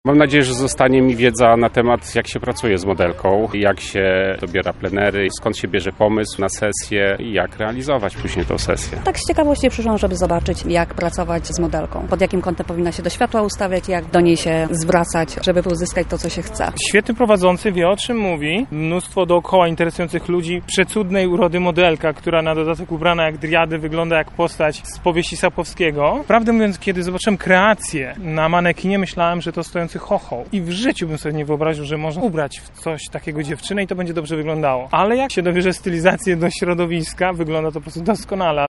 Mam nadzieję, że zostanie mi wiedza na temat, jak się pracuje z modelką, jak się dobiera plenery, skąd się bierze pomysł na sesję i jak realizować później tę sesję. Tak z ciekawości przyszłam, żeby zobaczyć, jak pracować z modelką, pod jakim kątem powinna się do światła ustawiać, jak do niej się zwracać, żeby uzyskać to, co się chce. Świetny prowadzący wie, o czym mówi. Mnóstwo dookoła interesujących ludzi. Przecudnej urody modelka, która na dodatek ubrana jak driady wygląda jak postać z powieści Sapkowskiego. Prawdę mówiąc, kiedy zobaczyłem kreację na manekinie, myślałem, że to stojący chochoł. I w życiu bym sobie nie wyobraził, że można ubrać w coś takiego dziewczynę i to będzie dobrze wyglądało. Ale jak się dobierze stylizację do środowiska, wygląda to po prostu doskonale.